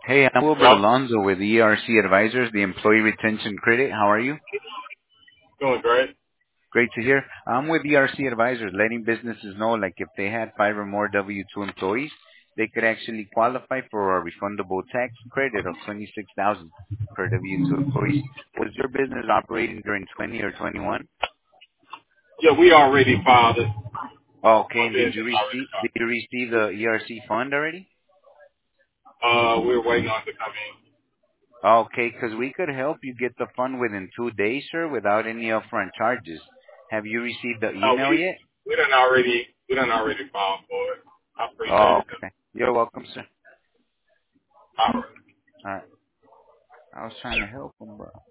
Hey, I'm Wilbur Hello? Alonso with ERC Advisors, the Employee Retention Credit. How are you? Doing great. Great to hear. I'm with ERC Advisors, letting businesses know like if they had 5 or more W-2 employees, they could actually qualify for a refundable tax credit of 26,000 per W-2 employees. Was your business operating during 20 or 21? Yeah, we already filed it. Okay, My and did business you already receive filed. did you receive the ERC fund already? We're waiting on it to come in. Okay, because we could help you get the fund within 2 days, sir, without any upfront charges. Have you received the No, email yet? we done already filed for it. I appreciate Oh, it. okay. You're welcome, sir. All right. All right. I was trying to help him, but